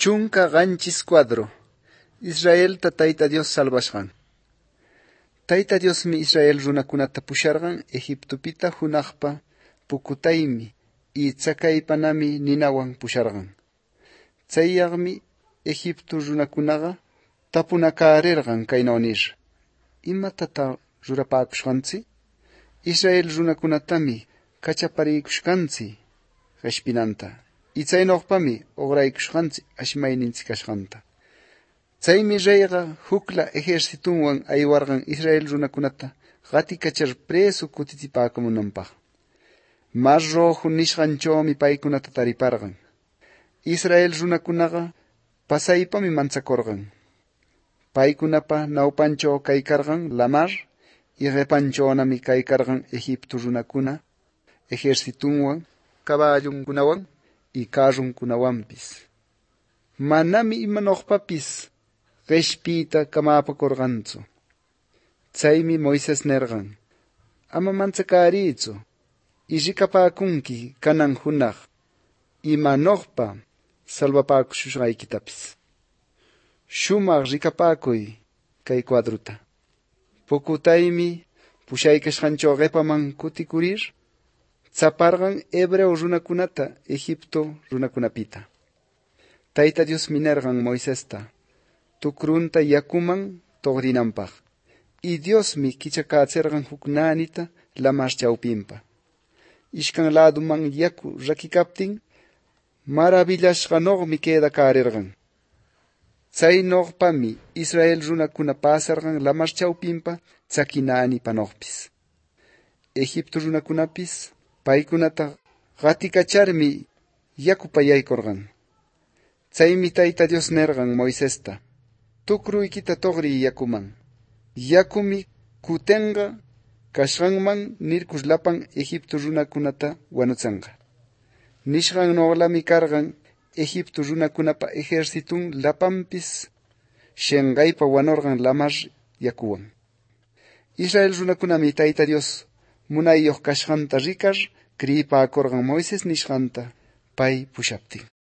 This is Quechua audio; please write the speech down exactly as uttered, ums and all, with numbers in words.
Chunka qanchis cuadro. Israel ta Tayta Dios salvashqan. Tayta Diosmi Israel runakunata pusharqan Egiptopita hunaqpa pukutaymi y tsakaypanami ninawan pusharqan. Chayaqmi Egipto runakunaqa tapunakarirqan kayno nir: Imatata rurapakushqanchi? Israel runakunatami kachaparikushqanchi qishpinanta. Y chaynoqpami uqraykushqanchi ashmayninchik kashqanta. Chaymi reyqa hukla ejércitunwan aywarqan Israel runakunata qatikachar preso kutichipaakamunanpaq. Mar Rojo nishqanchawmi paykunata tariparqan. Israel runakunaqa pasaypami manchakurqan. Paykunapa nawpanchaw kaykarqan lamar y qipanchawnami kaykarqan Egipto runakuna ejércitunwan, caballunkunawan y carrunkunawanpis. Manami imanoqpapis qishpiyta kamapakurqanchu. Chaymi Moisés nerqan: Ama manchakariychu, y rikapakunki kanan hunaq imanoqpa salvapakushushqaykitapis. Shumaq rikapakuy kay cuadruta. Pukutaymi pushaykashqanchaw qipaman kutikurir, tsaparqan hebreo runakunata Egipto runakunapita. Tayta Diosmi nerqan Moisesta tukrunta yakuman tuqrinanpaq. Y Diosmi kichakaachirqan huk naanita lamar chawpinpa. Ishkan laduman yaku rakikaptin maravillashqanoqmi quedakarirqan. Chaynoqpami Israel runakuna pasarqan lamar chawpinpa chaki naanipanoqpis. Egipto runakunapis paykunata qatikacharmi yakupa yaykurqan. Chaymi Tayta Dios nerqan Moisesta: Tukruykita tuqriy yakuman. Yakumi kutenqa kashqanman nirkush lapan Egipto runakunata wanuchanqa. Nishqannoqlami karqan Egipto runakunapa ejércitun lapanpis shenqaypa wanurqan lamar yakuwan. Israel runakunami Tayta Dios munayuq kashqanta rikar kriyipakurqan Moisés nishqanta pay pushaptin.